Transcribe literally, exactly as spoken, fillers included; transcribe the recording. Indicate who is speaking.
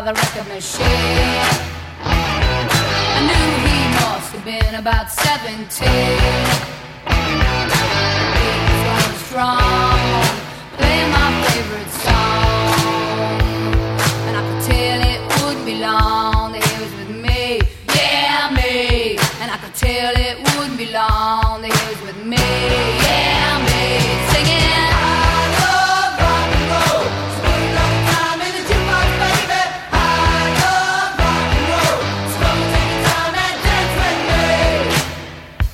Speaker 1: the record machine. I knew he must have been about seventeen.